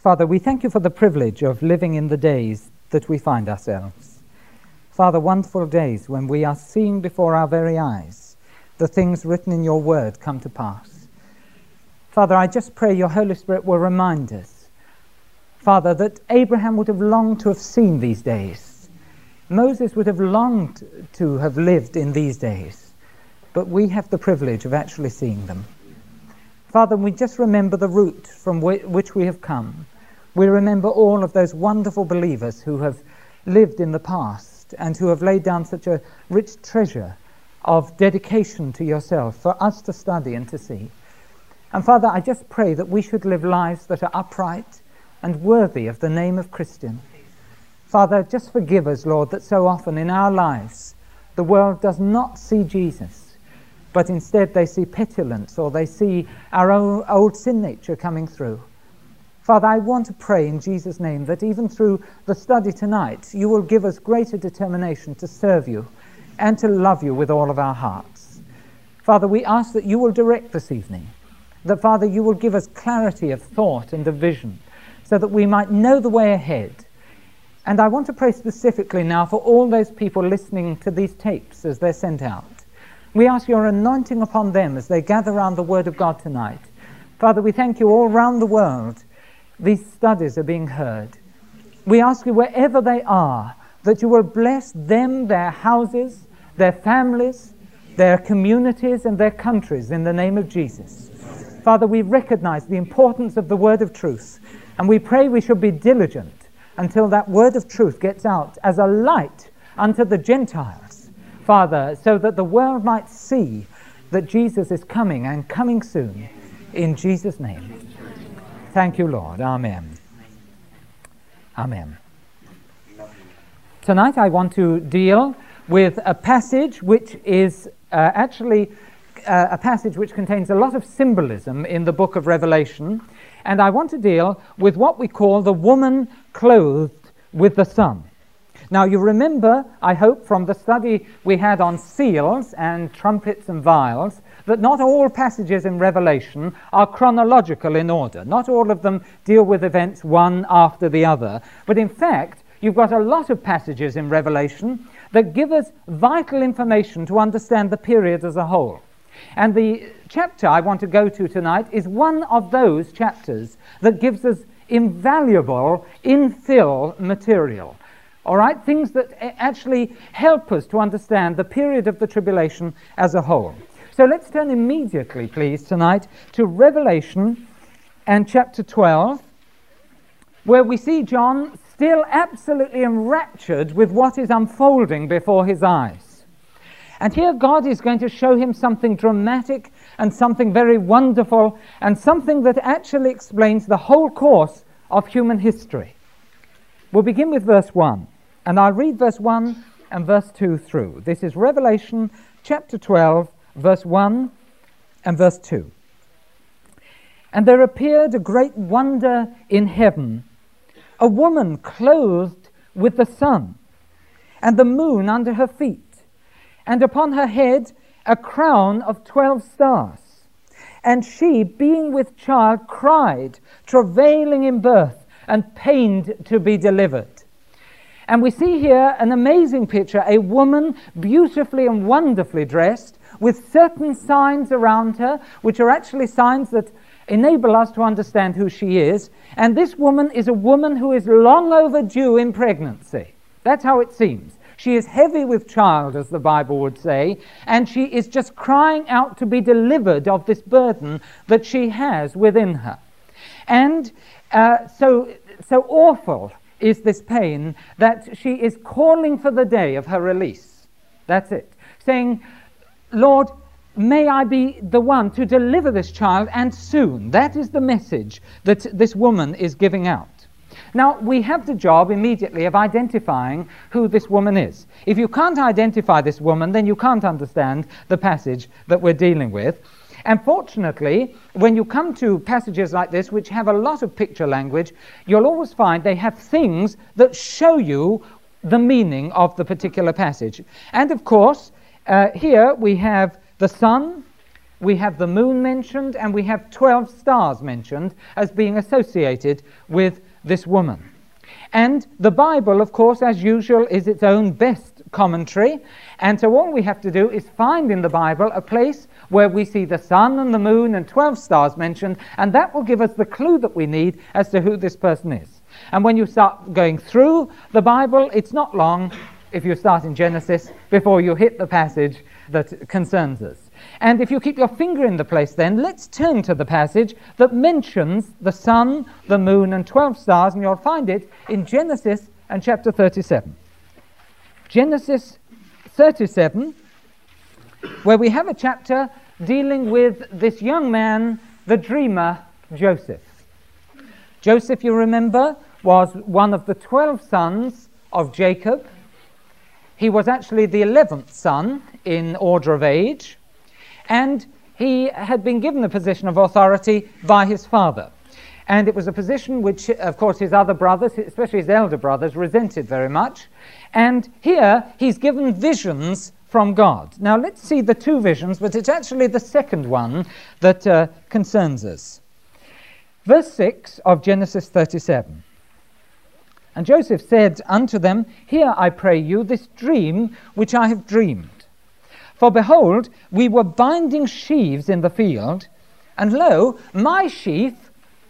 Father, we thank you for the privilege of living in the days that we find ourselves. Father, wonderful days when we are seeing before our very eyes the things written in your word come to pass. Father, I just pray your Holy Spirit will remind us, Father, that Abraham would have longed to have seen these days. Moses would have longed to have lived in these days, but we have the privilege of actually seeing them. Father, we just remember the route from which we have come. We remember all of those wonderful believers who have lived in the past and who have laid down such a rich treasure of dedication to yourself for us to study and to see. And Father, I just pray that we should live lives that are upright and worthy of the name of Christian. Father, just forgive us, Lord, that so often in our lives the world does not see Jesus, but instead they see petulance, or they see our own old sin nature coming through. Father, I want to pray in Jesus' name that even through the study tonight, you will give us greater determination to serve you and to love you with all of our hearts. Father, we ask that you will direct this evening, that, Father, you will give us clarity of thought and of vision, so that we might know the way ahead. And I want to pray specifically now for all those people listening to these tapes as they're sent out. We ask your anointing upon them as they gather around the Word of God tonight. Father, we thank you all around the world. These studies are being heard. We ask you wherever they are, that you will bless them, their houses, their families, their communities and their countries in the name of Jesus. Father, we recognize the importance of the word of truth, and we pray we should be diligent until that word of truth gets out as a light unto the Gentiles, Father, so that the world might see that Jesus is coming and coming soon. In Jesus' name. Thank you, Lord. Amen. Amen. Tonight I want to deal with a passage which is actually a passage which contains a lot of symbolism in the book of Revelation, and I want to deal with what we call the woman clothed with the sun. Now, you remember, I hope, from the study we had on seals and trumpets and vials, that not all passages in Revelation are chronological in order. Not all of them deal with events one after the other. But in fact, you've got a lot of passages in Revelation that give us vital information to understand the period as a whole. And the chapter I want to go to tonight is one of those chapters that gives us invaluable infill material. All right, things that actually help us to understand the period of the tribulation as a whole. So let's turn immediately, please, tonight to Revelation and chapter 12, where we see John still absolutely enraptured with what is unfolding before his eyes. And here God is going to show him something dramatic and something very wonderful and something that actually explains the whole course of human history. We'll begin with verse 1. And I'll read verse 1 and verse 2 through. This is Revelation chapter 12, verse 1 and verse 2. And there appeared a great wonder in heaven, a woman clothed with the sun, and the moon under her feet, and upon her head a crown of 12 stars. And she, being with child, cried, travailing in birth, and pained to be delivered. And we see here an amazing picture, a woman beautifully and wonderfully dressed, with certain signs around her, which are actually signs that enable us to understand who she is. And this woman is a woman who is long overdue in pregnancy. That's how it seems. She is heavy with child, as the Bible would say, and she is just crying out to be delivered of this burden that she has within her. And so awful is this pain that she is calling for the day of her release. That's it. Saying, Lord, may I be the one to deliver this child, and soon. That is the message that this woman is giving out. Now, we have the job immediately of identifying who this woman is. If you can't identify this woman, then you can't understand the passage that we're dealing with. And fortunately, when you come to passages like this, which have a lot of picture language, you'll always find they have things that show you the meaning of the particular passage. And of course, here we have the sun, we have the moon mentioned, and we have 12 stars mentioned as being associated with this woman. And the Bible, of course, as usual, is its own best commentary, and so all we have to do is find in the Bible a place where we see the sun and the moon and 12 stars mentioned, and that will give us the clue that we need as to who this person is. And when you start going through the Bible, it's not long, if you start in Genesis, before you hit the passage that concerns us. And if you keep your finger in the place then, let's turn to the passage that mentions the sun, the moon, and 12 stars, and you'll find it in Genesis and chapter 37. Genesis 37, where we have a chapter dealing with this young man, the dreamer, Joseph. Joseph, you remember, was one of the 12 sons of Jacob. He was actually the 11th son in order of age, and he had been given a position of authority by his father. And it was a position which, of course, his other brothers, especially his elder brothers, resented very much. And here he's given visions from God. Now let's see the two visions, but it's actually the second one that concerns us. Verse 6 of Genesis 37. And Joseph said unto them, Hear, I pray you, this dream which I have dreamed. For behold, we were binding sheaves in the field, and lo, my sheaf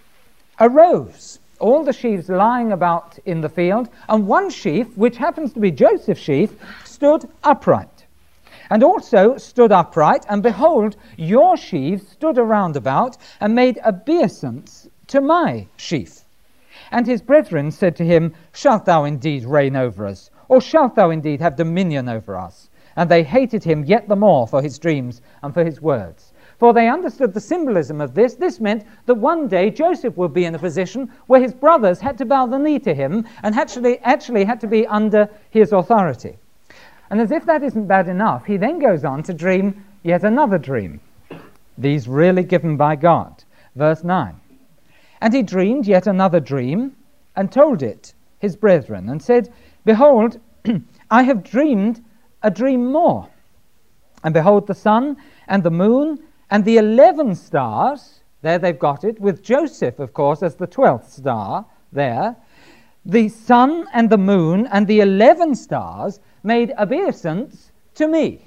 arose. All the sheaves lying about in the field, and one sheaf, which happens to be Joseph's sheaf, stood upright. And also stood upright, and behold, your sheaves stood around about, and made obeisance to my sheaf. And his brethren said to him, Shalt thou indeed reign over us? Or shalt thou indeed have dominion over us? And they hated him yet the more for his dreams and for his words. For they understood the symbolism of this. This meant that one day Joseph would be in a position where his brothers had to bow the knee to him and actually had to be under his authority. And as if that isn't bad enough, he then goes on to dream yet another dream. These really given by God. Verse 9. And he dreamed yet another dream, and told it his brethren, and said, Behold, I have dreamed a dream more. And behold, the sun and the moon and the 11 stars, there they've got it, with Joseph, of course, as the 12th star there. The sun and the moon and the 11 stars made obeisance to me.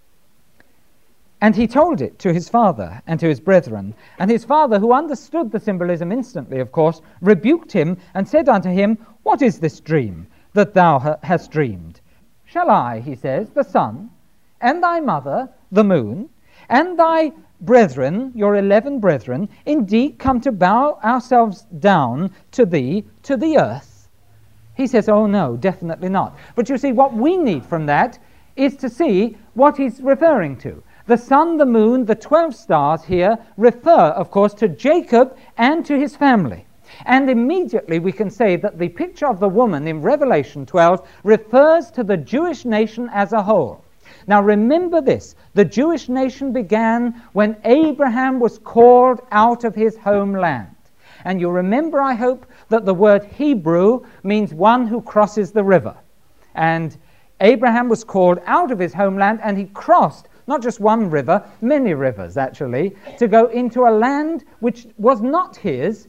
And he told it to his father and to his brethren. And his father, who understood the symbolism instantly, of course, rebuked him and said unto him, What is this dream that thou hast dreamed? Shall I, he says, the sun, and thy mother, the moon, and thy brethren, your 11 brethren, indeed come to bow ourselves down to thee, to the earth? He says, oh no, definitely not. But you see, what we need from that is to see what he's referring to. The sun, the moon, the 12 stars here refer, of course, to Jacob and to his family. And immediately we can say that the picture of the woman in Revelation 12 refers to the Jewish nation as a whole. Now remember this, the Jewish nation began when Abraham was called out of his homeland. And you remember, I hope, that the word Hebrew means one who crosses the river. And Abraham was called out of his homeland, and he crossed not just one river, many rivers actually, to go into a land which was not his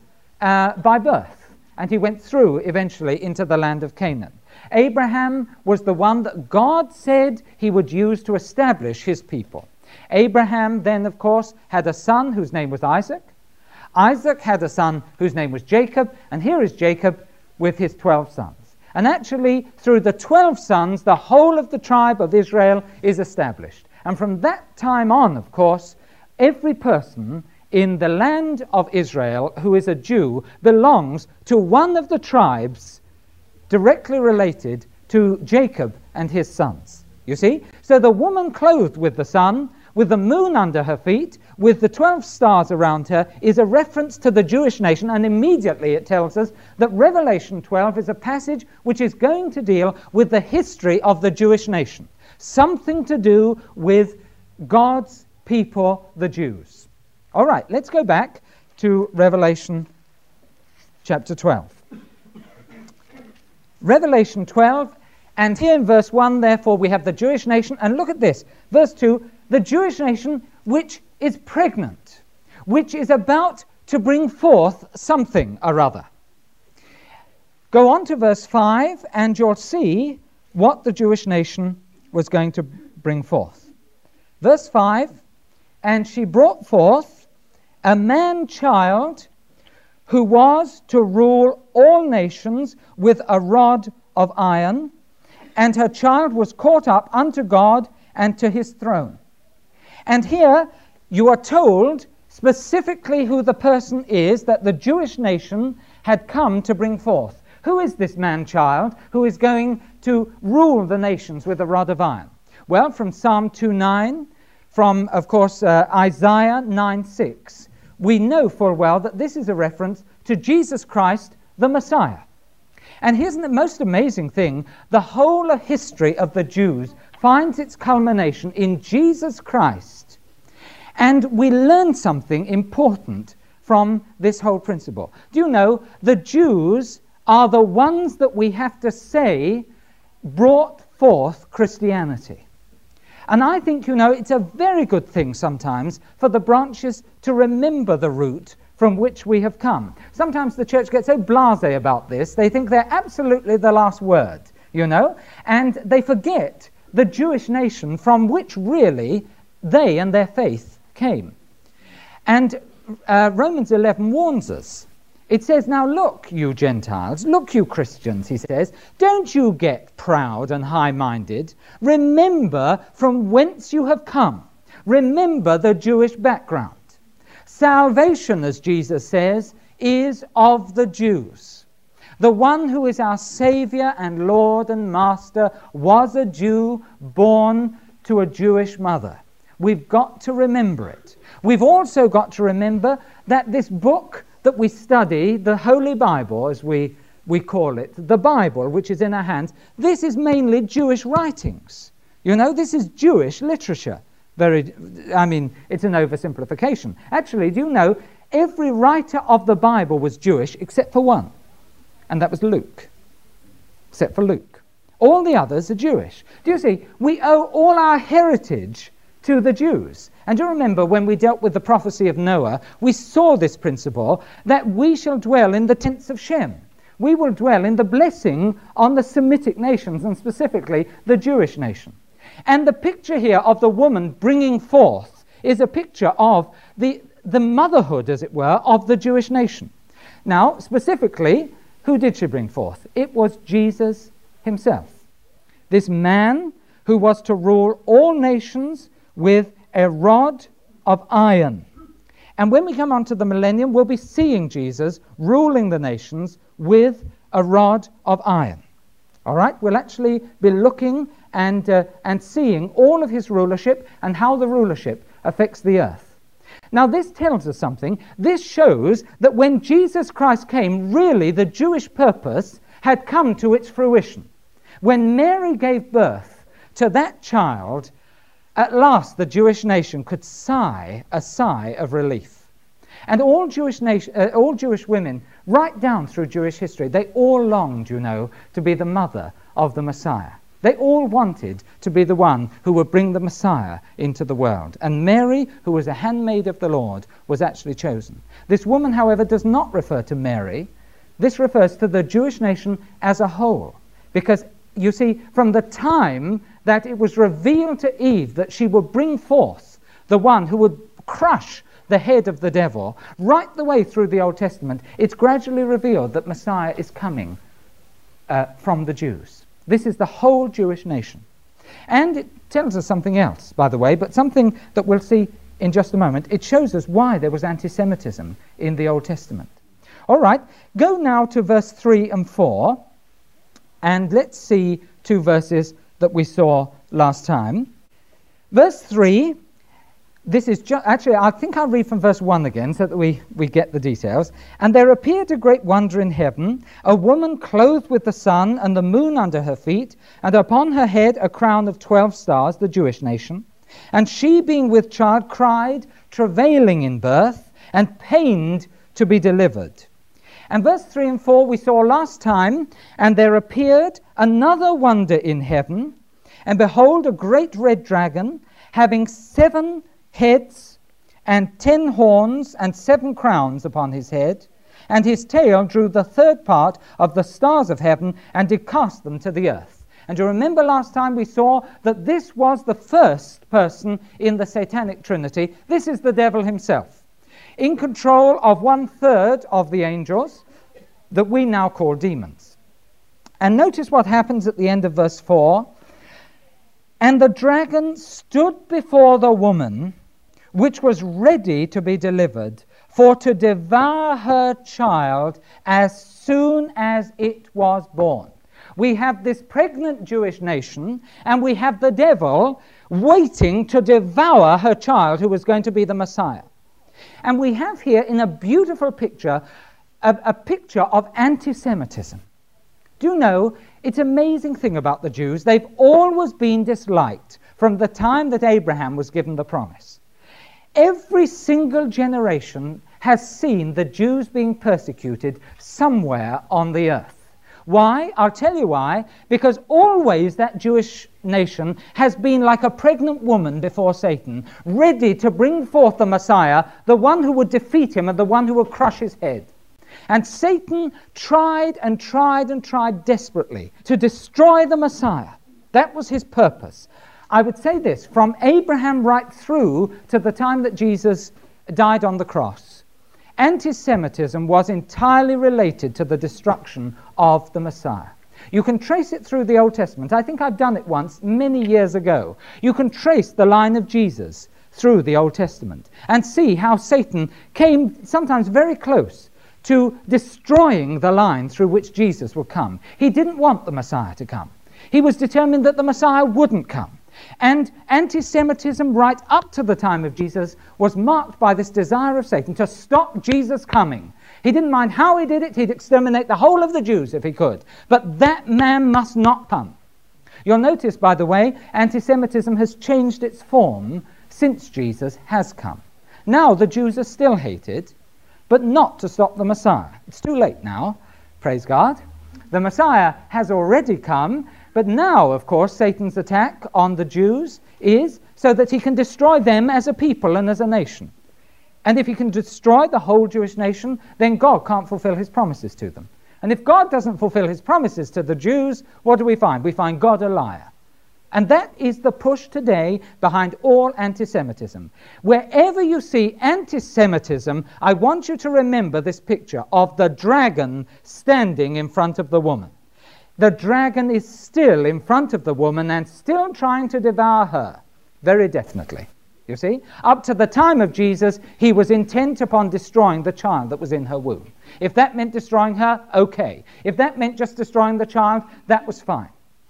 by birth. And he went through eventually into the land of Canaan. Abraham was the one that God said he would use to establish his people. Abraham then, of course, had a son whose name was Isaac. Isaac had a son whose name was Jacob, and here is Jacob with his 12 sons. And actually, through the 12 sons, the whole of the tribe of Israel is established. And from that time on, of course, every person in the land of Israel who is a Jew belongs to one of the tribes directly related to Jacob and his sons. You see? So the woman clothed with the sun, with the moon under her feet, with the 12 stars around her, is a reference to the Jewish nation, and immediately it tells us that Revelation 12 is a passage which is going to deal with the history of the Jewish nation. Something to do with God's people, the Jews. All right, let's go back to Revelation chapter 12. Revelation 12, and here in verse 1, therefore, we have the Jewish nation, and look at this, verse 2, the Jewish nation which is pregnant, which is about to bring forth something or other. Go on to verse 5 and you'll see what the Jewish nation was going to bring forth. Verse 5, and she brought forth a man-child who was to rule all nations with a rod of iron, and her child was caught up unto God and to his throne. And here you are told specifically who the person is that the Jewish nation had come to bring forth. Who is this man-child who is going to rule the nations with a rod of iron? Well, from Psalm 2:9, from, of course, Isaiah 9:6, we know full well that this is a reference to Jesus Christ, the Messiah. And here's the most amazing thing. The whole history of the Jews finds its culmination in Jesus Christ. And we learn something important from this whole principle. Do you know, the Jews are the ones that we have to say brought forth Christianity. And I think, you know, it's a very good thing sometimes for the branches to remember the root from which we have come. Sometimes the church gets so blasé about this, they think they're absolutely the last word, you know, and they forget the Jewish nation from which really they and their faith came. And Romans 11 warns us. It says, now look, you Gentiles, look, you Christians, he says, don't you get proud and high-minded. Remember from whence you have come. Remember the Jewish background. Salvation, as Jesus says, is of the Jews. The one who is our Savior and Lord and Master was a Jew born to a Jewish mother. We've got to remember it. We've also got to remember that this book that we study, the Holy Bible, as we call it, the Bible, which is in our hands, this is mainly Jewish writings. You know, this is Jewish literature. It's an oversimplification. Actually, do you know, every writer of the Bible was Jewish except for one, and that was Luke. Except for Luke. All the others are Jewish. Do you see, we owe all our heritage to the Jews. And do you remember when we dealt with the prophecy of Noah, we saw this principle that we shall dwell in the tents of Shem. We will dwell in the blessing on the Semitic nations, and specifically the Jewish nation. And the picture here of the woman bringing forth is a picture of the motherhood, as it were, of the Jewish nation. Now, specifically, who did she bring forth? It was Jesus himself. This man who was to rule all nations with a rod of iron. And when we come on to the millennium, we'll be seeing Jesus ruling the nations with a rod of iron. All right? We'll actually be looking and seeing all of his rulership and how the rulership affects the earth. Now, this tells us something. This shows that when Jesus Christ came, really the Jewish purpose had come to its fruition. When Mary gave birth to that child, at last the Jewish nation could sigh a sigh of relief. And all Jewish women, right down through Jewish history, they all longed, you know, to be the mother of the Messiah. They all wanted to be the one who would bring the Messiah into the world. And Mary, who was a handmaid of the Lord, was actually chosen. This woman, however, does not refer to Mary. This refers to the Jewish nation as a whole. Because, you see, from the time that it was revealed to Eve that she would bring forth the one who would crush the head of the devil, right the way through the Old Testament, it's gradually revealed that Messiah is coming from the Jews. This is the whole Jewish nation. And it tells us something else, by the way, but something that we'll see in just a moment. It shows us why there was anti-Semitism in the Old Testament. All right, go now to verse 3 and 4, and let's see two verses that we saw last time. Verse 3, this is actually, I think I'll read from verse 1 again so that we get the details. And there appeared a great wonder in heaven, a woman clothed with the sun and the moon under her feet, and upon her head a crown of 12 stars, the Jewish nation. And she, being with child, cried, travailing in birth, and pained to be delivered. And verse 3 and 4 we saw last time, and there appeared another wonder in heaven, and behold, a great red dragon, having 7 heads and 10 horns and 7 crowns upon his head, and his tail drew the third part of the stars of heaven and did cast them to the earth. And you remember last time we saw that this was the first person in the Satanic Trinity. This is the devil himself, in control of 1/3 of the angels that we now call demons. And notice what happens at the end of verse 4. And the dragon stood before the woman, which was ready to be delivered, for to devour her child as soon as it was born. We have this pregnant Jewish nation, and we have the devil waiting to devour her child, who was going to be the Messiah. And we have here in a beautiful picture, a picture of anti-Semitism. Do you know, it's an amazing thing about the Jews. They've always been disliked from the time that Abraham was given the promise. Every single generation has seen the Jews being persecuted somewhere on the earth. Why? I'll tell you why. Because always that Jewish nation has been like a pregnant woman before Satan, ready to bring forth the Messiah, the one who would defeat him and the one who would crush his head. And Satan tried and tried and tried desperately to destroy the Messiah. That was his purpose. I would say this, from Abraham right through to the time that Jesus died on the cross, anti-Semitism was entirely related to the destruction of the Messiah. You can trace it through the Old Testament. I think I've done it once many years ago. You can trace the line of Jesus through the Old Testament and see how Satan came sometimes very close to destroying the line through which Jesus would come. He didn't want the Messiah to come. He was determined that the Messiah wouldn't come. And anti-Semitism right up to the time of Jesus was marked by this desire of Satan to stop Jesus coming. He didn't mind how he did it. He'd exterminate the whole of the Jews if he could. But that man must not come. You'll notice, by the way, anti-Semitism has changed its form since Jesus has come. Now the Jews are still hated, but not to stop the Messiah. It's too late now, praise God. The Messiah has already come, but now, of course, Satan's attack on the Jews is so that he can destroy them as a people and as a nation. And if he can destroy the whole Jewish nation, then God can't fulfill his promises to them. And if God doesn't fulfill his promises to the Jews, what do we find? We find God a liar. And that is the push today behind all anti-Semitism. Wherever you see anti-Semitism, I want you to remember this picture of the dragon standing in front of the woman. The dragon is still in front of the woman and still trying to devour her, very definitely. You see? Up to the time of Jesus, he was intent upon destroying the child that was in her womb. If that meant destroying her, okay. If that meant just destroying the child, that was fine.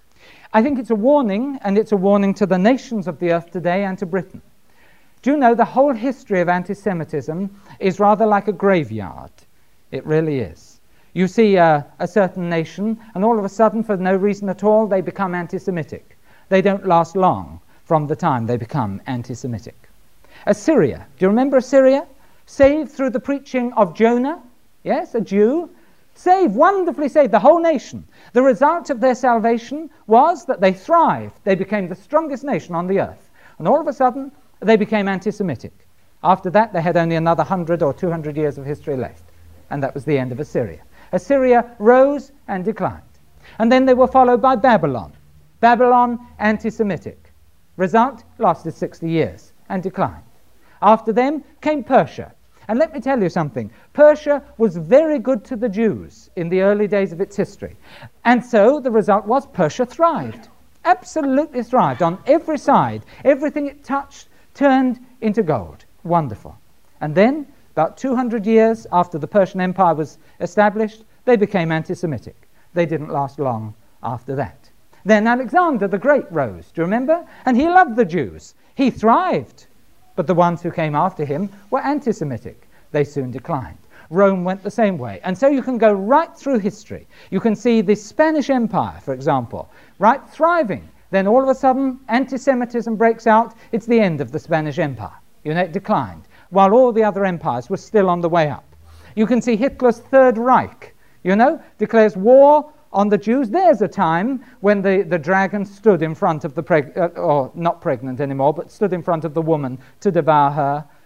I think it's a warning, and it's a warning to the nations of the earth today and to Britain. Do you know the whole history of anti-Semitism is rather like a graveyard? It really is. You see a certain nation, and all of a sudden, for no reason at all, they become anti-Semitic. They don't last long from the time they become anti-Semitic. Assyria, do you remember Assyria? Saved through the preaching of Jonah, yes, a Jew, saved, wonderfully saved, the whole nation. The result of their salvation was that they thrived. They became the strongest nation on the earth. And all of a sudden, they became anti-Semitic. After that, they had only another 100 or 200 years of history left. And that was the end of Assyria. Assyria rose and declined. And then they were followed by Babylon. Babylon, anti-Semitic. Result, lasted 60 years and declined. After them came Persia. And let me tell you something. Persia was very good to the Jews in the early days of its history. And so the result was Persia thrived. Absolutely thrived on every side. Everything it touched turned into gold. Wonderful. And then, about 200 years after the Persian Empire was established, they became anti-Semitic. They didn't last long after that. Then Alexander the Great rose, do you remember? And he loved the Jews. He thrived. But the ones who came after him were anti-Semitic. They soon declined. Rome went the same way. And so you can go right through history. You can see the Spanish Empire, for example, right thriving. Then all of a sudden, anti-Semitism breaks out. It's the end of the Spanish Empire. You know, it declined, while all the other empires were still on the way up. You can see Hitler's Third Reich, you know, declares war on the Jews. There's a time when the dragon stood in front of the, or not pregnant anymore, but stood in front of the woman to devour her.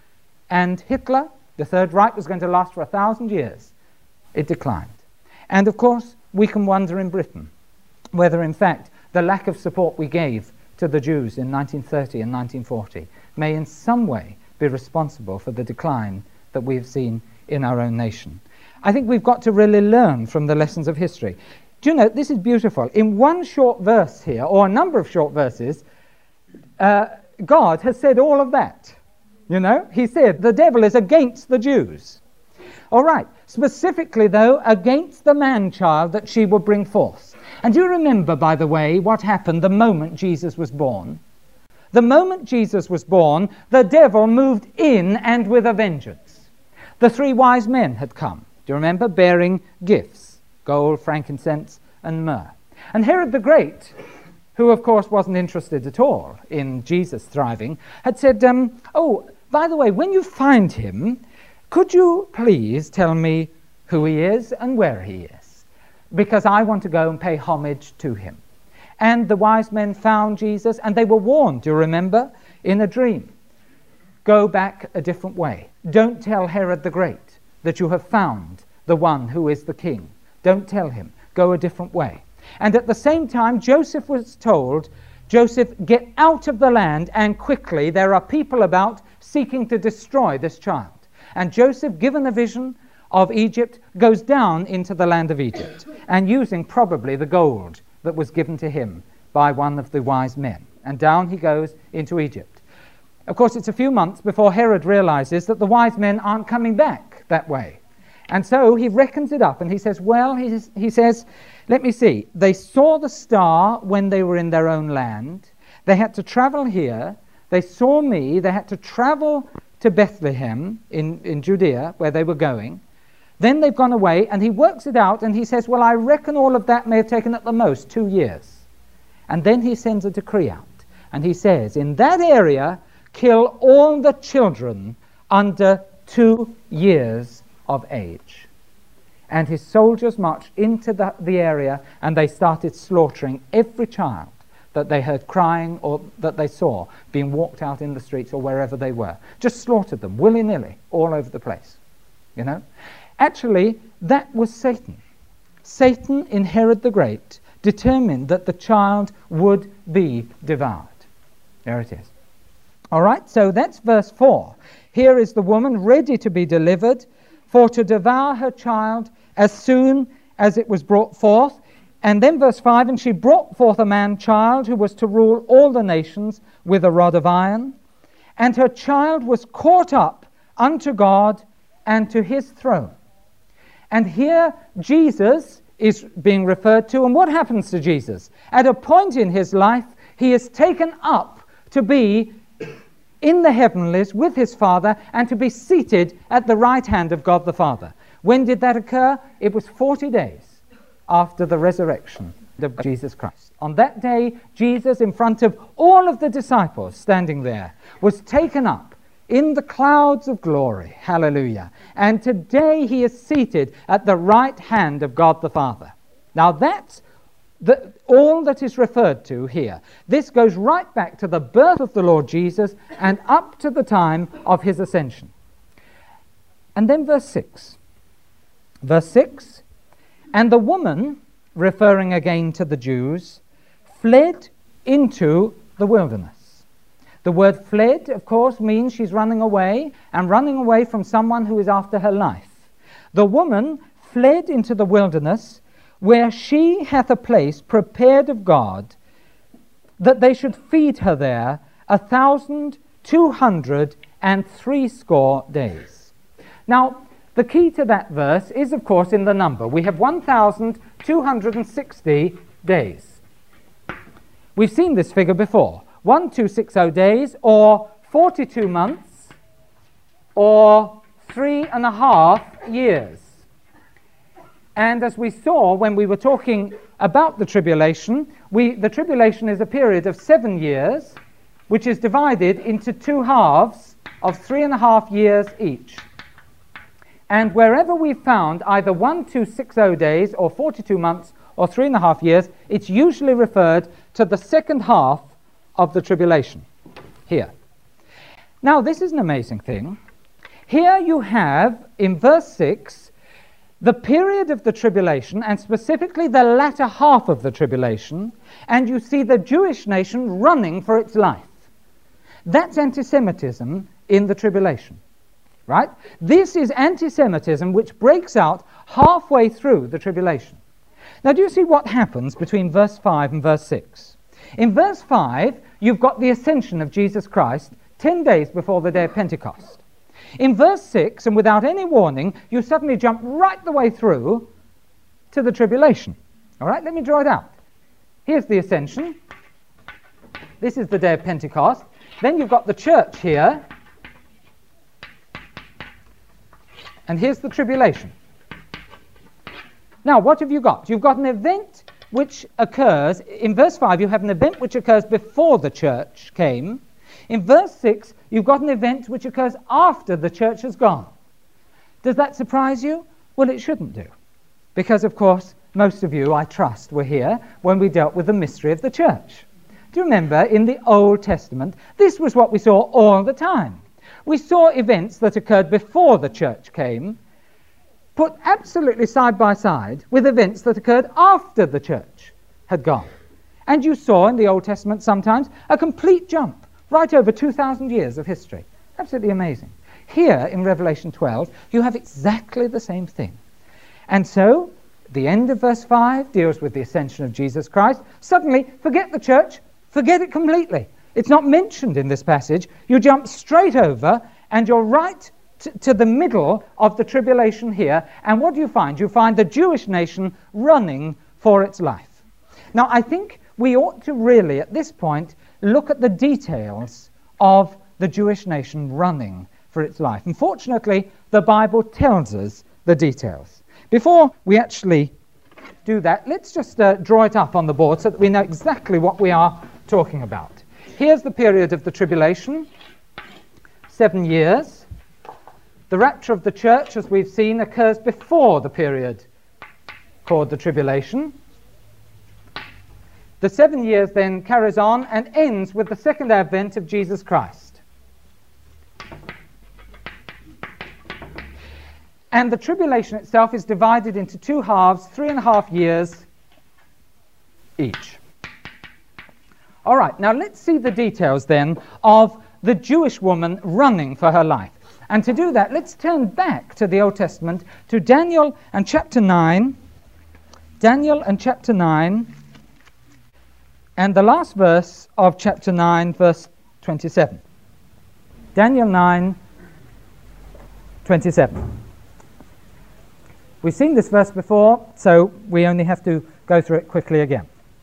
and Hitler, the Third Reich, was going to last for 1,000 years. It declined. And of course, we can wonder in Britain whether, in fact, the lack of support we gave to the Jews in 1930 and 1940 may in some way be responsible for the decline that we have seen in our own nation. I think we've got to really learn from the lessons of history. Do you know, this is beautiful. In one short verse here, or a number of short verses, God has said all of that. You know, he said the devil is against the Jews. All right, specifically, though, against the man-child that she will bring forth. And do you remember, by the way, what happened the moment Jesus was born? The moment Jesus was born, the devil moved in and with a vengeance. The 3 wise men had come, do you remember, bearing gifts, gold, frankincense, and myrrh. And Herod the Great, who of course wasn't interested at all in Jesus thriving, had said, oh, by the way, when you find him, could you please tell me who he is and where he is? Because I want to go and pay homage to him. And the wise men found Jesus, and they were warned, do you remember, in a dream. Go back a different way. Don't tell Herod the Great that you have found the one who is the king. Don't tell him. Go a different way. And at the same time, Joseph was told, Joseph, get out of the land, and quickly, there are people about seeking to destroy this child. And Joseph, given a vision of Egypt, goes down into the land of Egypt, and using probably the gold that was given to him by one of the wise men. And down he goes into Egypt. Of course, it's a few months before Herod realizes that the wise men aren't coming back that way. And so he reckons it up, and he says, well, he says, let me see, they saw the star when they were in their own land. They had to travel here. They saw me. They had to travel to Bethlehem in Judea, where they were going. Then they've gone away, and he works it out, and he says, well, I reckon all of that may have taken at the most 2 years. And then he sends a decree out, and he says, in that area, kill all the children under 2 years of age. And his soldiers marched into the area, and they started slaughtering every child that they heard crying or that they saw being walked out in the streets or wherever they were. Just slaughtered them willy-nilly all over the place, you know. Actually, that was Satan. Satan in Herod the Great determined that the child would be devoured. There it is. All right, so that's verse 4. Here is the woman ready to be delivered, for to devour her child as soon as it was brought forth. And then verse 5, and she brought forth a man-child who was to rule all the nations with a rod of iron. And her child was caught up unto God and to his throne. And here Jesus is being referred to. And what happens to Jesus? At a point in his life, he is taken up to be in the heavenlies with his Father and to be seated at the right hand of God the Father. When did that occur? It was 40 days after the resurrection of Jesus Christ. On that day, Jesus, in front of all of the disciples standing there, was taken up in the clouds of glory. Hallelujah. And today he is seated at the right hand of God the Father. Now that's all that is referred to here. This goes right back to the birth of the Lord Jesus and up to the time of his ascension. And then verse 6. Verse 6, and the woman, referring again to the Jews, fled into the wilderness. The word fled, of course, means she's running away, and running away from someone who is after her life. The woman fled into the wilderness, where she hath a place prepared of God, that they should feed her there 1,260 days. Now, the key to that verse is, of course, in the number. We have 1,260 days. We've seen this figure before. 1,260 days, or 42 months, or 3.5 years. And as we saw when we were talking about the tribulation, the tribulation is a period of 7 years, which is divided into 2 halves of 3.5 years each. And wherever we found either 1,260 days, or 42 months, or 3.5 years, it's usually referred to the second half of the tribulation here. Now, this is an amazing thing. Here you have, in verse 6, the period of the tribulation, and specifically the latter half of the tribulation, and you see the Jewish nation running for its life. That's anti-Semitism in the tribulation, right? This is anti-Semitism which breaks out halfway through the tribulation. Now, do you see what happens between verse 5 and verse 6? In verse 5, you've got the ascension of Jesus Christ 10 days before the day of Pentecost. In verse 6, and without any warning, you suddenly jump right the way through to the tribulation. All right, let me draw it out. Here's the ascension. This is the day of Pentecost. Then you've got the church here. And here's the tribulation. Now, what have you got? You've got an event which occurs, in verse 5, you have an event which occurs before the church came. In verse 6, you've got an event which occurs after the church has gone. Does that surprise you? Well, it shouldn't do. Because, of course, most of you, I trust, were here when we dealt with the mystery of the church. Do you remember, in the Old Testament, this was what we saw all the time. We saw events that occurred before the church came, put absolutely side by side with events that occurred after the church had gone. And you saw in the Old Testament sometimes a complete jump, right over 2,000 years of history. Absolutely amazing. Here in Revelation 12, you have exactly the same thing. And so, the end of verse 5 deals with the ascension of Jesus Christ. Suddenly, forget the church, forget it completely. It's not mentioned in this passage. You jump straight over, and you're right to the middle of the tribulation here. And what do you find? You find the Jewish nation running for its life. Now, I think we ought to really, at this point, look at the details of the Jewish nation running for its life. Unfortunately, the Bible tells us the details. Before we actually do that, let's just draw it up on the board so that we know exactly what we are talking about. Here's the period of the tribulation, 7 years. The rapture of the church, as we've seen, occurs before the period called the tribulation. The 7 years then carries on and ends with the second advent of Jesus Christ. And the tribulation itself is divided into two halves, 3.5 years each. All right, now let's see the details then of the Jewish woman running for her life. And to do that, let's turn back to the Old Testament, to Daniel and chapter 9. Daniel and chapter 9. And the last verse of chapter 9, verse 27. Daniel 9, 27. We've seen this verse before, so we only have to go through it quickly again.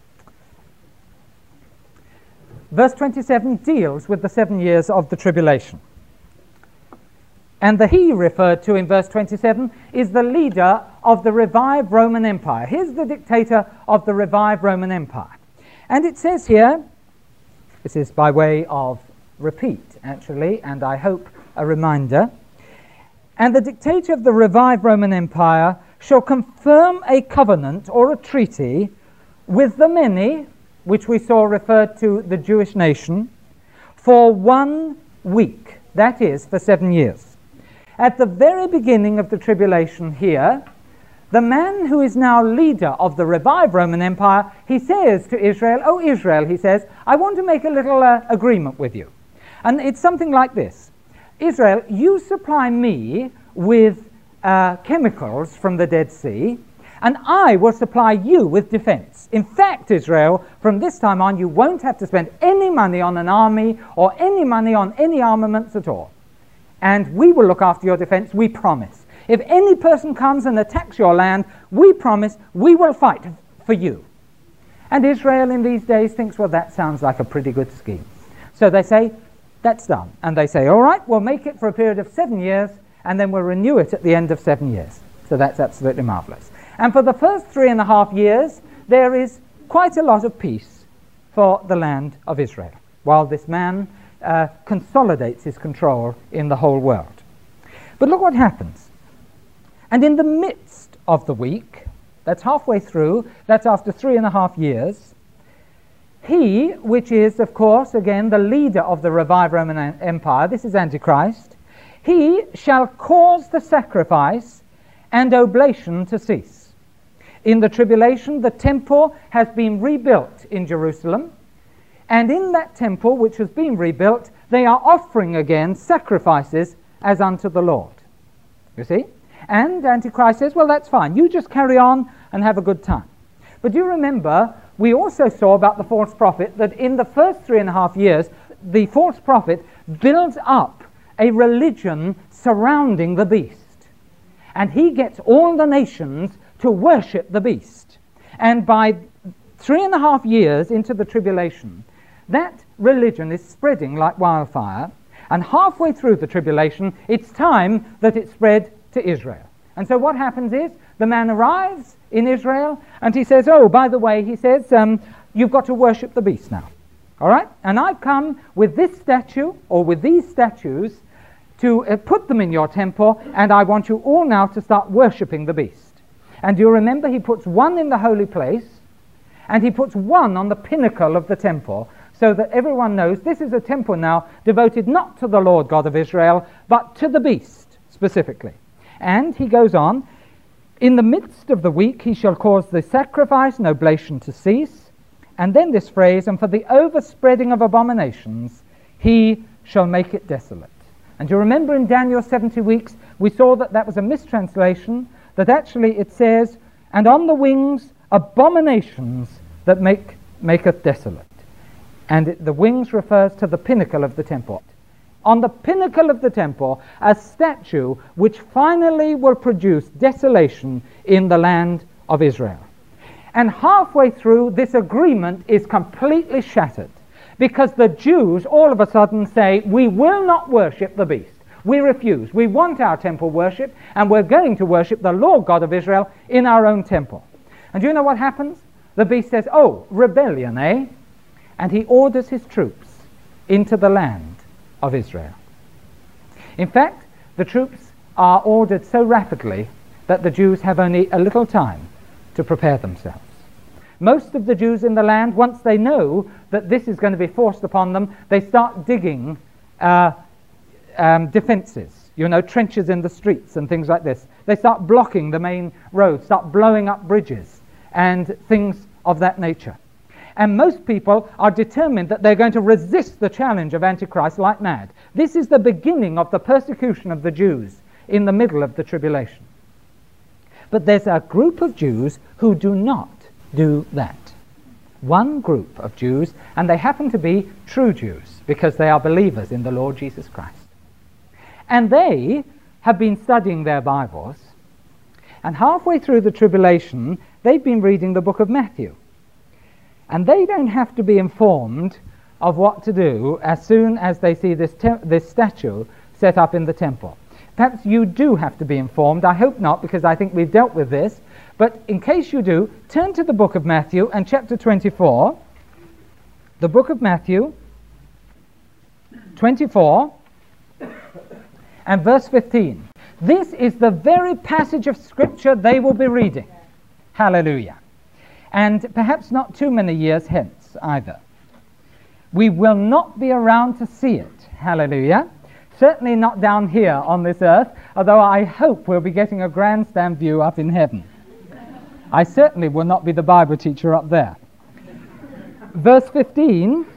Verse 27 deals with the 7 years of the tribulation. And the he referred to in verse 27 is the leader of the revived Roman Empire. Here's the dictator of the revived Roman Empire. And it says here, this is by way of repeat, actually, and I hope a reminder, and the dictator of the revived Roman Empire shall confirm a covenant or a treaty with the many, which we saw referred to the Jewish nation, for 1 week, that is, for 7 years. At the very beginning of the tribulation here, the man who is now leader of the revived Roman Empire, he says to Israel, "Oh Israel," he says, "I want to make a little agreement with you." And it's something like this. Israel, you supply me with chemicals from the Dead Sea, and I will supply you with defense. In fact, Israel, from this time on, you won't have to spend any money on an army or any money on any armaments at all. And we will look after your defense, we promise. If any person comes and attacks your land, we promise we will fight for you. And Israel in these days thinks, well, that sounds like a pretty good scheme. So they say, that's done. And they say, all right, we'll make it for a period of 7 years, and then we'll renew it at the end of 7 years. So that's absolutely marvelous. And for the first 3.5 years, there is quite a lot of peace for the land of Israel, while this man consolidates his control in the whole world. But look what happens. And in the midst of the week, that's halfway through, that's after 3.5 years, he, which is, of course, again, the leader of the revived Roman Empire, this is Antichrist, he shall cause the sacrifice and oblation to cease. In the tribulation, the temple has been rebuilt in Jerusalem, and in that temple which has been rebuilt, they are offering again sacrifices as unto the Lord. You see? And Antichrist says, well, that's fine. You just carry on and have a good time. But do you remember, we also saw about the false prophet that in the first 3.5 years, the false prophet builds up a religion surrounding the beast. And he gets all the nations to worship the beast. And by 3.5 years into the tribulation, that religion is spreading like wildfire. And halfway through the tribulation, it's time that it spread to Israel. And so what happens is, the man arrives in Israel, and he says, oh, by the way, he says, you've got to worship the beast now. All right? And I've come with this statue, or with these statues, to put them in your temple, and I want you all now to start worshipping the beast. And do you remember, he puts one in the holy place, and he puts one on the pinnacle of the temple, so that everyone knows this is a temple now devoted not to the Lord God of Israel, but to the beast, specifically. And he goes on, in the midst of the week he shall cause the sacrifice and oblation to cease. And then this phrase, and for the overspreading of abominations, he shall make it desolate. And you remember in Daniel 70 weeks, we saw that that was a mistranslation, that actually it says, and on the wings abominations that maketh desolate. And the wings refers to the pinnacle of the temple. On the pinnacle of the temple, a statue which finally will produce desolation in the land of Israel. And halfway through, this agreement is completely shattered, because the Jews all of a sudden say, we will not worship the beast. We refuse. We want our temple worship, and we're going to worship the Lord God of Israel in our own temple. And do you know what happens? The beast says, oh, rebellion, eh? And he orders his troops into the land of Israel. In fact, the troops are ordered so rapidly that the Jews have only a little time to prepare themselves. Most of the Jews in the land, once they know that this is going to be forced upon them, they start digging defenses, trenches in the streets and things like this. They start blocking the main roads, start blowing up bridges and things of that nature. And most people are determined that they're going to resist the challenge of Antichrist like mad. This is the beginning of the persecution of the Jews in the middle of the tribulation. But there's a group of Jews who do not do that. One group of Jews, and they happen to be true Jews because they are believers in the Lord Jesus Christ. And they have been studying their Bibles, and halfway through the tribulation, they've been reading the book of Matthew. And they don't have to be informed of what to do as soon as they see this statue set up in the temple. Perhaps you do have to be informed. I hope not, because I think we've dealt with this. But in case you do, turn to the book of Matthew and chapter 24. The book of Matthew, 24, and verse 15. This is the very passage of Scripture they will be reading. Hallelujah. And perhaps not too many years hence either. We will not be around to see it. Hallelujah. Certainly not down here on this earth, although I hope we'll be getting a grandstand view up in heaven. I certainly will not be the Bible teacher up there. Verse 15.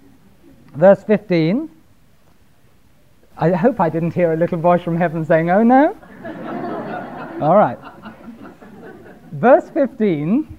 I hope I didn't hear a little voice from heaven saying, oh no? All right. Verse 15.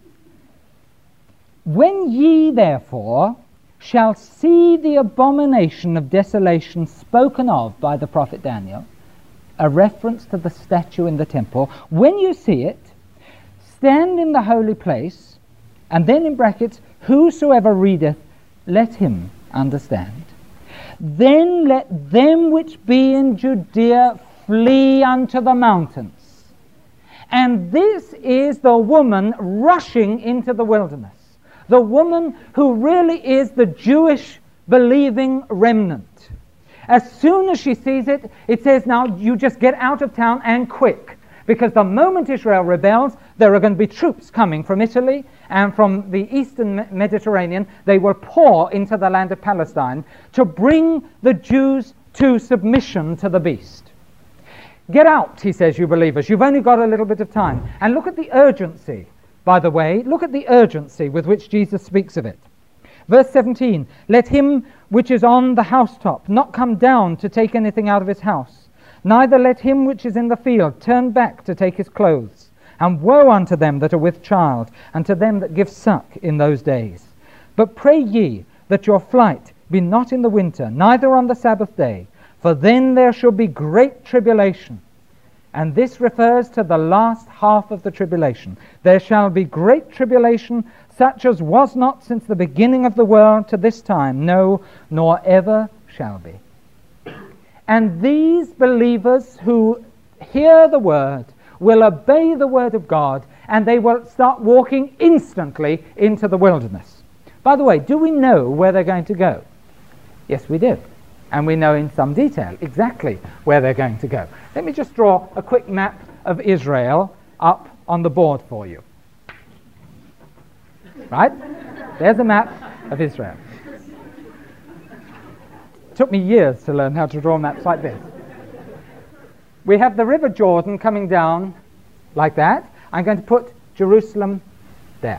When ye therefore shall see the abomination of desolation spoken of by the prophet Daniel, a reference to the statue in the temple, when you see it, stand in the holy place, and then in brackets, whosoever readeth, let him understand. Then let them which be in Judea flee unto the mountains. And this is the woman rushing into the wilderness. The woman who really is the Jewish believing remnant. As soon as she sees it, it says, now you just get out of town and quick. Because the moment Israel rebels, there are going to be troops coming from Italy and from the eastern Mediterranean. They will pour into the land of Palestine to bring the Jews to submission to the beast. Get out, he says, you believers. You've only got a little bit of time. And look at the urgency, by the way. Look at the urgency with which Jesus speaks of it. Verse 17, let him which is on the housetop not come down to take anything out of his house, neither let him which is in the field turn back to take his clothes. And woe unto them that are with child, and to them that give suck in those days. But pray ye that your flight be not in the winter, neither on the Sabbath day, for then there shall be great tribulation. And this refers to the last half of the tribulation. There shall be great tribulation, such as was not since the beginning of the world to this time, no, nor ever shall be. And these believers who hear the word will obey the word of God, and they will start walking instantly into the wilderness. By the way, do we know where they're going to go? Yes, we do. And we know in some detail exactly where they're going to go. Let me just draw a quick map of Israel up on the board for you. Right? There's a map of Israel. It took me years to learn how to draw maps like this. We have the River Jordan coming down like that. I'm going to put Jerusalem there.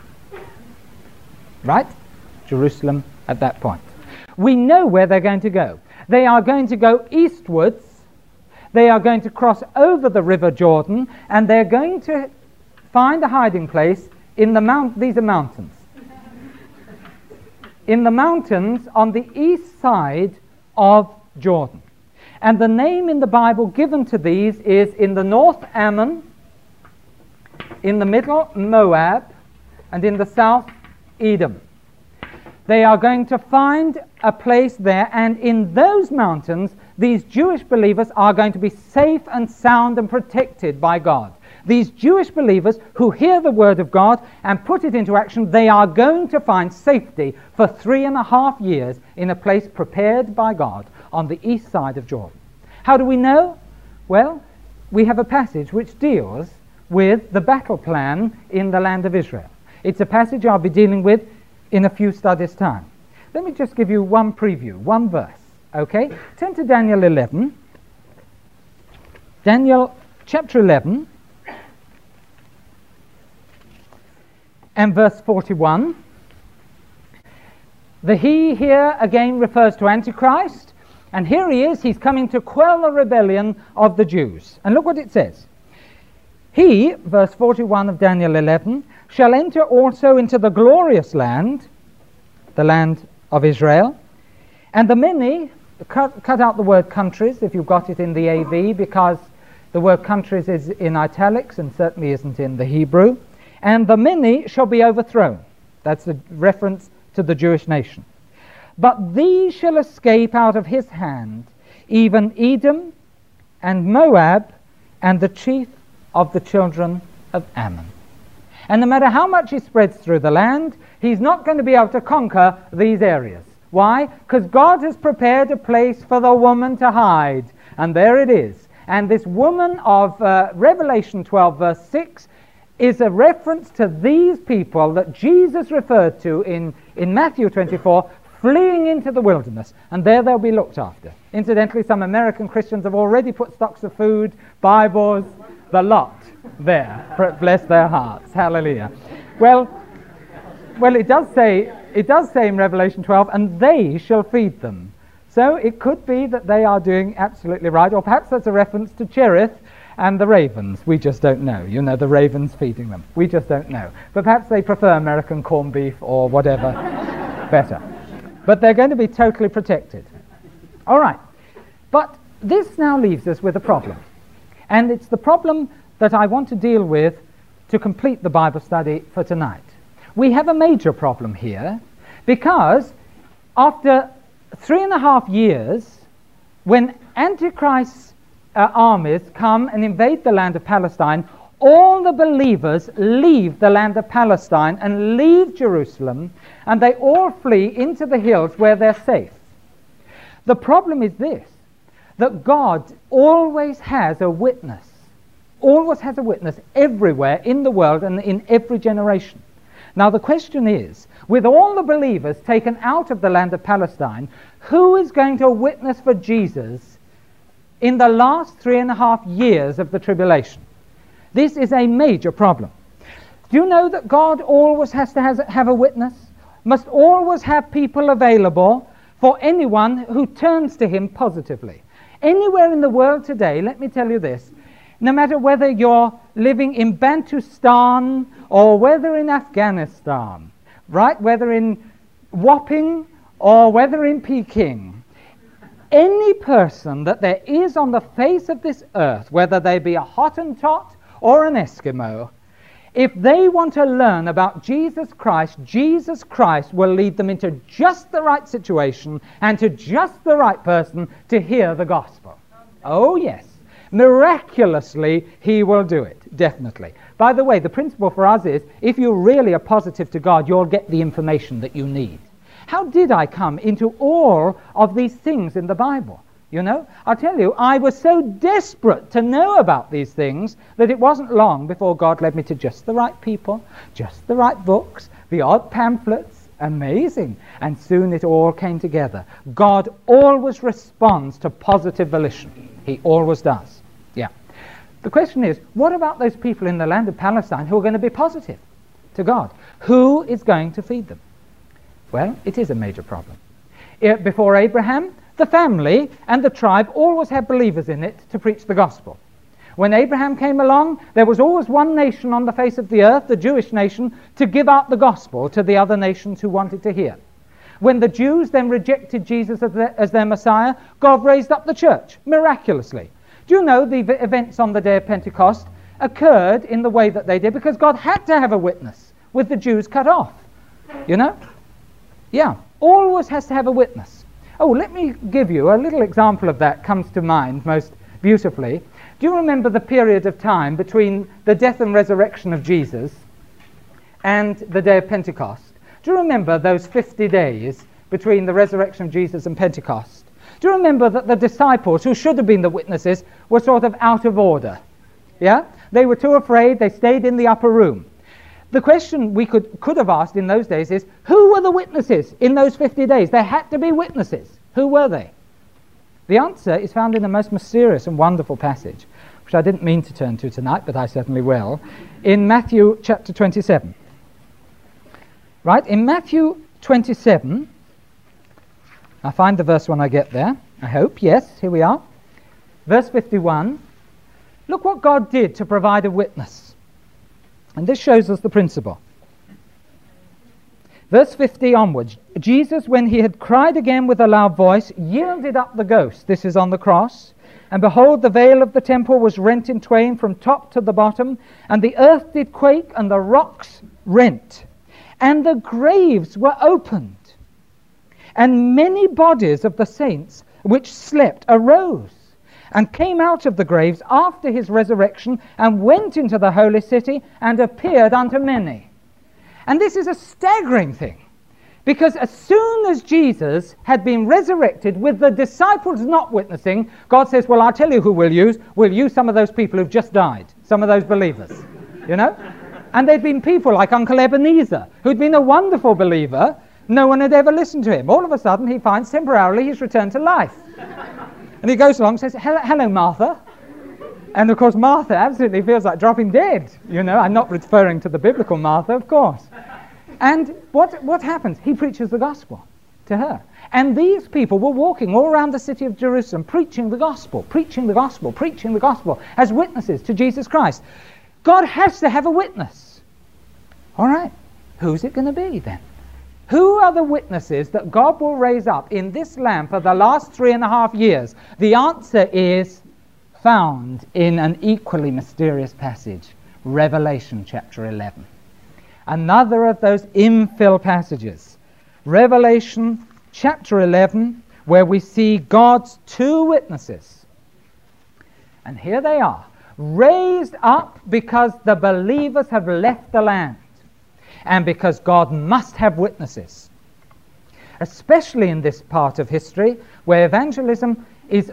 Right? Jerusalem at that point. We know where they're going to go. They are going to go eastwards. They are going to cross over the River Jordan, and they're going to find a hiding place in the these are mountains. In the mountains on the east side of Jordan. And the name in the Bible given to these is in the north Ammon, in the middle Moab, and in the south Edom. They are going to find a place there, and in those mountains, these Jewish believers are going to be safe and sound and protected by God. These Jewish believers who hear the word of God and put it into action, they are going to find safety for 3.5 years in a place prepared by God on the east side of Jordan. How do we know? Well, we have a passage which deals with the battle plan in the land of Israel. It's a passage I'll be dealing with in a few studies' time. Let me just give you one preview, one verse. Okay? Turn to Daniel 11. Daniel chapter 11 and verse 41. The he here again refers to Antichrist, and here he is, he's coming to quell the rebellion of the Jews. And look what it says. He, verse 41 of Daniel 11, shall enter also into the glorious land, the land of Israel, and the many, cut out the word countries if you've got it in the AV, because the word countries is in italics and certainly isn't in the Hebrew, and the many shall be overthrown. That's a reference to the Jewish nation. But these shall escape out of his hand, even Edom and Moab and the chief of the children of Ammon. And no matter how much he spreads through the land, he's not going to be able to conquer these areas. Why? Because God has prepared a place for the woman to hide. And there it is. And this woman of Revelation 12 verse 6 is a reference to these people that Jesus referred to in Matthew 24, fleeing into the wilderness. And there they'll be looked after. Incidentally, some American Christians have already put stocks of food, Bibles, the lot there. Bless their hearts. Hallelujah. Well, it does say in Revelation 12, and they shall feed them. So it could be that they are doing absolutely right, or perhaps that's a reference to Cherith and the ravens. We just don't know. You know, the ravens feeding them. We just don't know. But perhaps they prefer American corned beef or whatever better. But they're going to be totally protected. All right. But this now leaves us with a problem. And it's the problem that I want to deal with to complete the Bible study for tonight. We have a major problem here, because after 3.5 years, when Antichrist's armies come and invade the land of Palestine, all the believers leave the land of Palestine and leave Jerusalem, and they all flee into the hills where they're safe. The problem is this, that God always has a witness everywhere in the world and in every generation. Now the question is, with all the believers taken out of the land of Palestine, who is going to witness for Jesus in the last 3.5 years of the tribulation? This is a major problem. Do you know that God always has to have a witness? Must always have people available for anyone who turns to him positively. Anywhere in the world today, let me tell you this, no matter whether you're living in Bantustan or whether in Afghanistan, right, whether in Wapping or whether in Peking, any person that there is on the face of this earth, whether they be a Hottentot or an Eskimo, if they want to learn about Jesus Christ will lead them into just the right situation and to just the right person to hear the gospel. Oh yes, miraculously he will do it, definitely. By the way, the principle for us is, if you really are positive to God, you'll get the information that you need. How did I come into all of these things in the Bible? You know, I'll tell you, I was so desperate to know about these things that it wasn't long before God led me to just the right people, just the right books, the odd pamphlets. Amazing. And soon it all came together. God always responds to positive volition. He always does. Yeah. The question is, what about those people in the land of Palestine who are going to be positive to God? Who is going to feed them? Well, it is a major problem. Before Abraham, the family and the tribe always had believers in it to preach the gospel. When Abraham came along, there was always one nation on the face of the earth, the Jewish nation, to give out the gospel to the other nations who wanted to hear. When the Jews then rejected Jesus as their Messiah, God raised up the church, miraculously. Do you know the events on the day of Pentecost occurred in the way that they did because God had to have a witness with the Jews cut off? You know? Yeah, always has to have a witness. Oh, let me give you a little example of that, comes to mind most beautifully. Do you remember the period of time between the death and resurrection of Jesus and the day of Pentecost? Do you remember those 50 days between the resurrection of Jesus and Pentecost? Do you remember that the disciples, who should have been the witnesses, were sort of out of order? Yeah? They were too afraid, they stayed in the upper room. The question we could have asked in those days is, who were the witnesses in those 50 days? There had to be witnesses. Who were they? The answer is found in a most mysterious and wonderful passage, which I didn't mean to turn to tonight, but I certainly will, in Matthew chapter 27. Right, in Matthew 27, I'll find the verse when I get there, I hope. Yes, here we are. Verse 51. Look what God did to provide a witness. And this shows us the principle. Verse 50 onwards. Jesus, when he had cried again with a loud voice, yielded up the ghost. This is on the cross. And behold, the veil of the temple was rent in twain from top to the bottom, and the earth did quake, and the rocks rent. And the graves were opened, and many bodies of the saints which slept arose, and came out of the graves after his resurrection, and went into the holy city, and appeared unto many. And this is a staggering thing, because as soon as Jesus had been resurrected with the disciples not witnessing, God says, well, I'll tell you who we'll use. We'll use some of those people who've just died, some of those believers, you know? And there'd been people like Uncle Ebenezer, who'd been a wonderful believer. No one had ever listened to him. All of a sudden, he finds temporarily he's returned to life. And he goes along and says, hello, Martha. And of course, Martha absolutely feels like dropping dead. You know, I'm not referring to the biblical Martha, of course. And what happens? He preaches the gospel to her. And these people were walking all around the city of Jerusalem, preaching the gospel, preaching the gospel, preaching the gospel, as witnesses to Jesus Christ. God has to have a witness. All right, who's it going to be then? Who are the witnesses that God will raise up in this land for the last 3.5 years? The answer is found in an equally mysterious passage, Revelation chapter 11. Another of those infill passages. Revelation chapter 11, where we see God's two witnesses. And here they are, raised up because the believers have left the land, and because God must have witnesses, especially in this part of history where evangelism is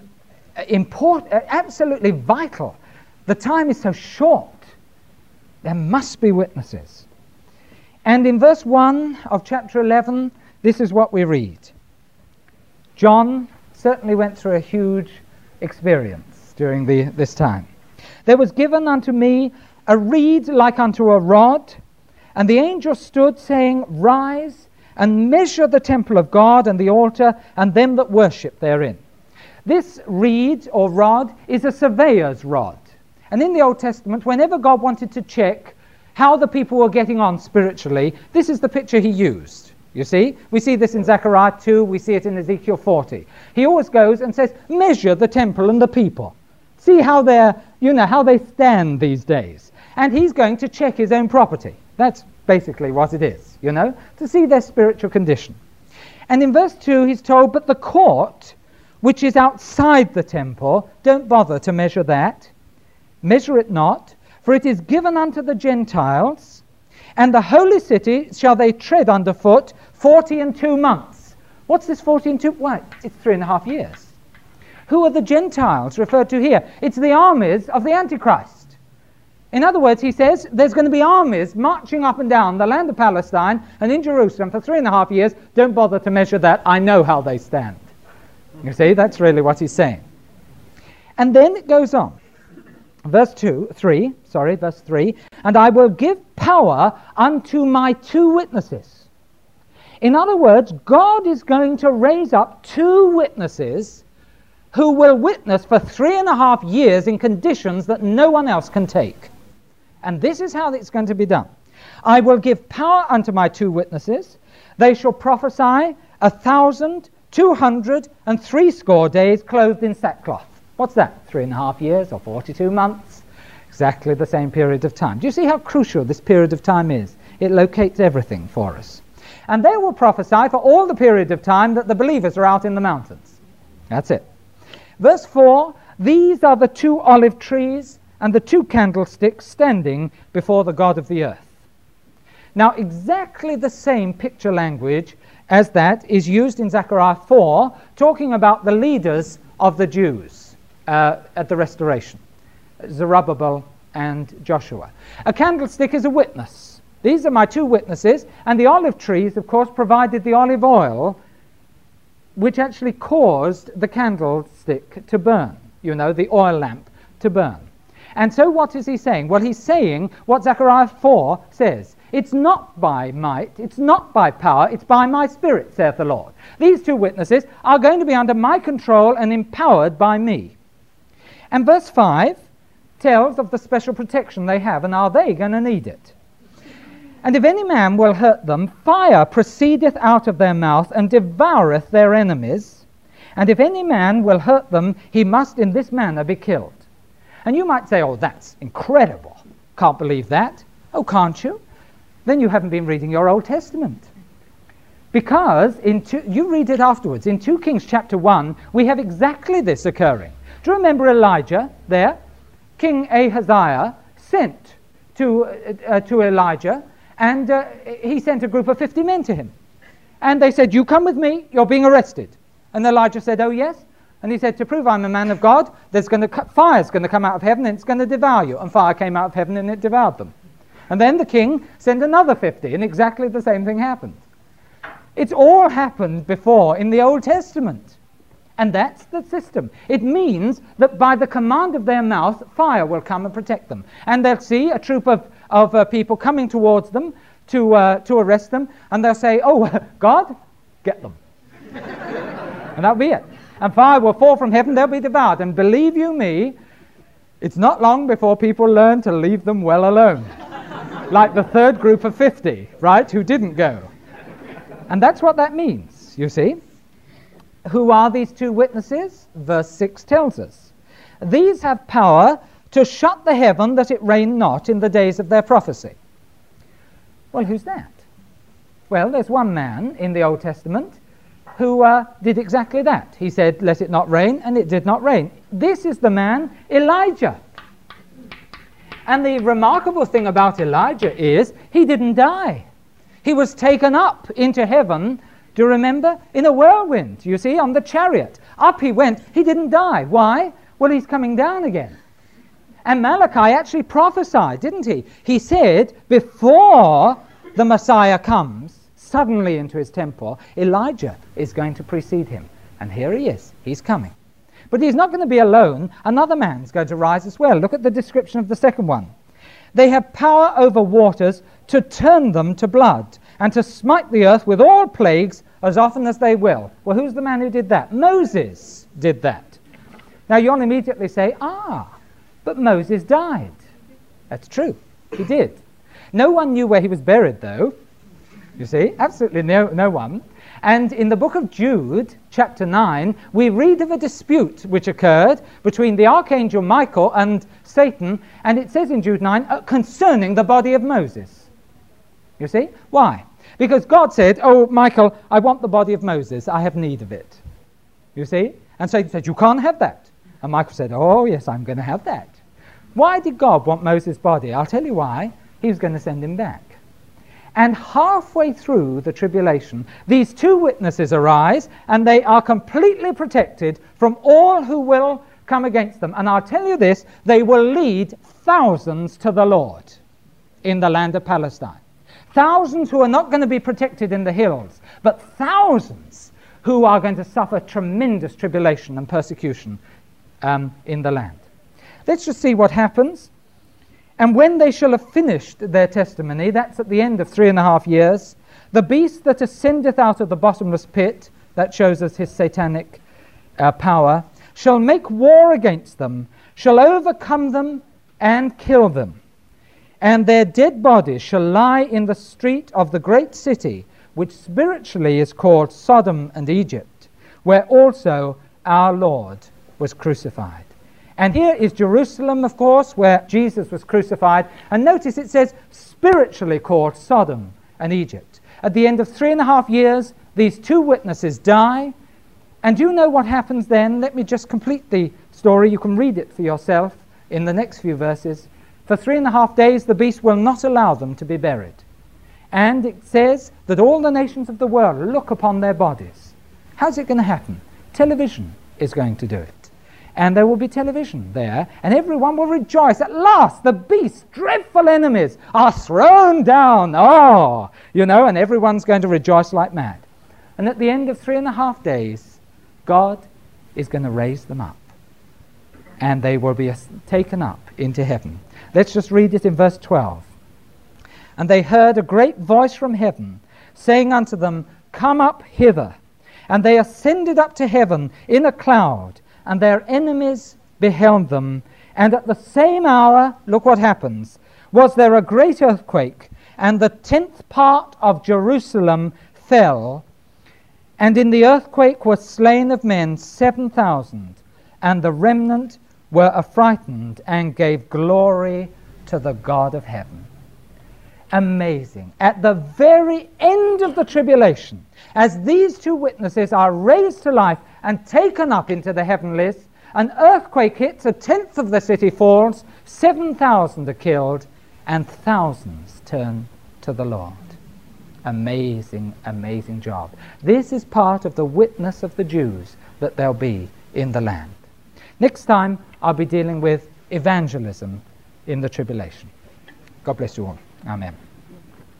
absolutely vital. The time is so short. There must be witnesses. And in verse 1 of chapter 11, this is what we read. John certainly went through a huge experience during this time. There was given unto me a reed like unto a rod, and the angel stood, saying, Rise, and measure the temple of God, and the altar, and them that worship therein. This reed or rod is a surveyor's rod. And in the Old Testament, whenever God wanted to check how the people were getting on spiritually, this is the picture he used. You see? We see this in Zechariah 2, we see it in Ezekiel 40. He always goes and says, measure the temple and the people. See how how they stand these days. And he's going to check his own property. That's basically what it is, to see their spiritual condition. And in verse 2, he's told, but the court, which is outside the temple, don't bother to measure that. Measure it not, for it is given unto the Gentiles, and the holy city shall they tread under foot 42 months. What's this 42? Why, it's 3.5 years. Who are the Gentiles referred to here? It's the armies of the Antichrist. In other words, he says there's going to be armies marching up and down the land of Palestine and in Jerusalem for 3.5 years. Don't bother to measure that. I know how they stand. You see, that's really what he's saying. And then it goes on. Verse 3, and I will give power unto my 2 witnesses. In other words, God is going to raise up 2 witnesses who will witness for 3.5 years in conditions that no one else can take. And this is how it's going to be done. I will give power unto my 2 witnesses. They shall prophesy 1,260 days clothed in sackcloth. What's that? 3.5 years or 42 months? Exactly the same period of time. Do you see how crucial this period of time is? It locates everything for us. And they will prophesy for all the period of time that the believers are out in the mountains. That's it. Verse 4, these are the 2 olive trees and the 2 candlesticks standing before the God of the earth. Now, exactly the same picture language as that is used in Zechariah 4, talking about the leaders of the Jews at the restoration, Zerubbabel and Joshua. A candlestick is a witness. These are my 2 witnesses, and the olive trees, of course, provided the olive oil, which actually caused the candlestick to burn, the oil lamp to burn. And so what is he saying? Well, he's saying what Zechariah 4 says. It's not by might, it's not by power, it's by my Spirit, saith the Lord. These 2 witnesses are going to be under my control and empowered by me. And verse 5 tells of the special protection they have, and are they going to need it? And if any man will hurt them, fire proceedeth out of their mouth, and devoureth their enemies. And if any man will hurt them, he must in this manner be killed. And you might say, oh, that's incredible. Can't believe that. Oh, can't you? Then you haven't been reading your Old Testament. Because you read it afterwards. In 2 Kings chapter 1, we have exactly this occurring. Do you remember Elijah there? King Ahaziah sent to Elijah, and he sent a group of 50 men to him. And they said, you come with me, you're being arrested. And Elijah said, oh yes. And he said, to prove I'm a man of God, fire's going to come out of heaven and it's going to devour you. And fire came out of heaven and it devoured them. And then the king sent another 50, and exactly the same thing happened. It's all happened before in the Old Testament. And that's the system. It means that by the command of their mouth, fire will come and protect them. And they'll see a troop of people coming towards them to arrest them, and they'll say, oh, God, get them. And that'll be it. And fire will fall from heaven, they'll be devoured. And believe you me, it's not long before people learn to leave them well alone. Like the third group of 50, right, who didn't go. And that's what that means, you see. Who are these 2 witnesses? Verse 6 tells us. These have power to shut the heaven that it rain not in the days of their prophecy. Well, who's that? Well, there's one man in the Old Testament who did exactly that. He said, let it not rain, and it did not rain. This is the man, Elijah. And the remarkable thing about Elijah is he didn't die. He was taken up into heaven, do you remember? In a whirlwind, you see, on the chariot. Up he went. He didn't die. Why? Well, he's coming down again. And Malachi actually prophesied, didn't he? He said, before the Messiah comes suddenly into his temple, Elijah is going to precede him. And here he is. He's coming. But he's not going to be alone. Another man's going to rise as well. Look at the description of the second one. They have power over waters to turn them to blood and to smite the earth with all plagues as often as they will. Well, who's the man who did that? Moses did that. Now, you'll immediately say, but Moses died. That's true. He did. No one knew where he was buried, though. You see, absolutely no one. And in the book of Jude, chapter 9, we read of a dispute which occurred between the archangel Michael and Satan, and it says in Jude 9, concerning the body of Moses. You see? Why? Because God said, oh, Michael, I want the body of Moses. I have need of it. You see? And Satan said, you can't have that. And Michael said, oh, yes, I'm going to have that. Why did God want Moses' body? I'll tell you why. He was going to send him back. And halfway through the tribulation, these two witnesses arise, and they are completely protected from all who will come against them. And I'll tell you this, they will lead thousands to the Lord in the land of Palestine. Thousands who are not going to be protected in the hills, but thousands who are going to suffer tremendous tribulation and persecution in the land. Let's just see what happens. And when they shall have finished their testimony, that's at the end of 3.5 years, the beast that ascendeth out of the bottomless pit, that shows us his satanic power, shall make war against them, shall overcome them and kill them. And their dead bodies shall lie in the street of the great city, which spiritually is called Sodom and Egypt, where also our Lord was crucified. And here is Jerusalem, of course, where Jesus was crucified. And notice it says spiritually called Sodom and Egypt. At the end of 3.5 years, these two witnesses die. And do you know what happens then? Let me just complete the story. You can read it for yourself in the next few verses. For 3.5 days, the beast will not allow them to be buried. And it says that all the nations of the world look upon their bodies. How's it going to happen? Television is going to do it. And there will be television there, and everyone will rejoice. At last, the beast's dreadful enemies are thrown down. And everyone's going to rejoice like mad. And at the end of 3.5 days, God is going to raise them up. And they will be taken up into heaven. Let's just read it in verse 12. And they heard a great voice from heaven, saying unto them, Come up hither. And they ascended up to heaven in a cloud, and their enemies beheld them. And at the same hour, look what happens, was there a great earthquake, and the 10th part of Jerusalem fell. And in the earthquake were slain of men 7,000, and the remnant were affrighted and gave glory to the God of heaven. Amazing. At the very end of the tribulation, as these two witnesses are raised to life and taken up into the heavenlies, an earthquake hits, 1/10 of the city falls, 7,000 are killed, and thousands turn to the Lord. Amazing, amazing job. This is part of the witness of the Jews that there'll be in the land. Next time, I'll be dealing with evangelism in the tribulation. God bless you all. Amen.